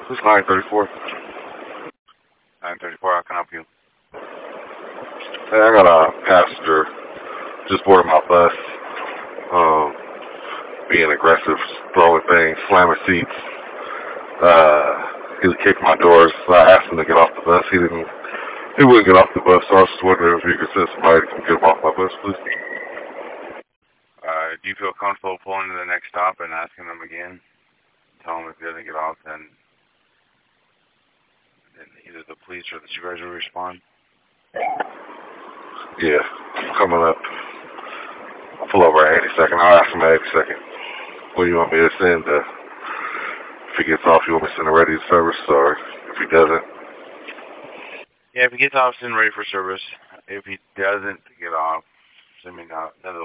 This is 934. 934, how can I help you? Hey, I got a passenger just boarded my bus, being aggressive, throwing things, slamming seats. He kicked my doors. So I asked him to get off the bus. He wouldn't get off the bus, so I was just wondering if you could send somebody to come get him off my bus, please. Do you feel comfortable pulling to the next stop and asking them again? Tell them if he doesn't get off, then either the police or the supervisor will respond? Yeah, I'm coming up. I'll pull over at 82nd. I'll ask him at 82nd. What do you want me to send? If he gets off, you want me to send a ready to service, or if he doesn't? Yeah, if he gets off, send ready for service. If he doesn't get off, send me another